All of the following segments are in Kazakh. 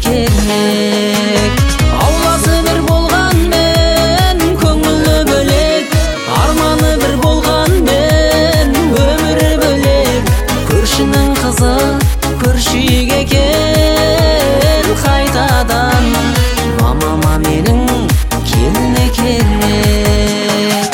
керек. Ауласы бір болғанмен көңілі бөлек, арманы бір болғанмен өмірі бөлек. Көршінің қызы көршіге кел қайтадан, мамама менің келіне керек.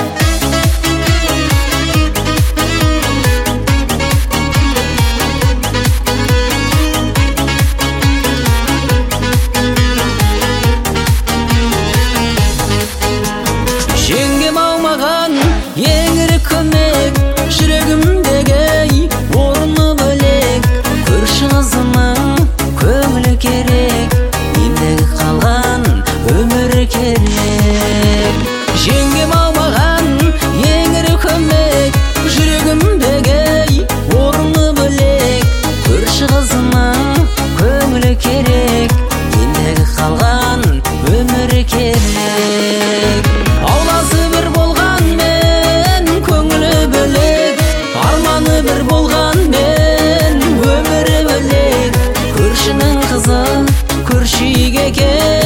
Жеңгем алмаған ең ірі көмек, жүрегімдегі орны бөлек. Көрші қызының көңілі керек, мендегі қалған өмірі керек. Жеңгем алмаған ең ірі көмек, жүрегімдегі орны бөлек. Көрші қызының көңілі керек, мендегі қалған өмірі керек. Ауласы бір болғанмен көңілі бөлек, арманы бір болғанмен өмірі бөлек. Көршінің қызы көршіге кел